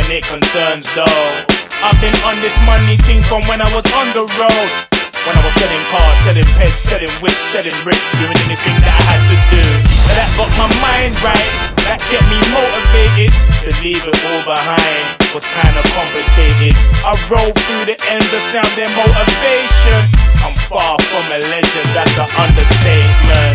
when it concerns though. I've been on this money thing from when I was on the road. When I was selling cars, selling pets, selling whips, selling bricks, doing anything that I had to do. But that got my mind right, that kept me motivated. To leave it all behind was kinda complicated. I rolled through the ends of sound and motivation. I'm far from a legend, that's an understatement.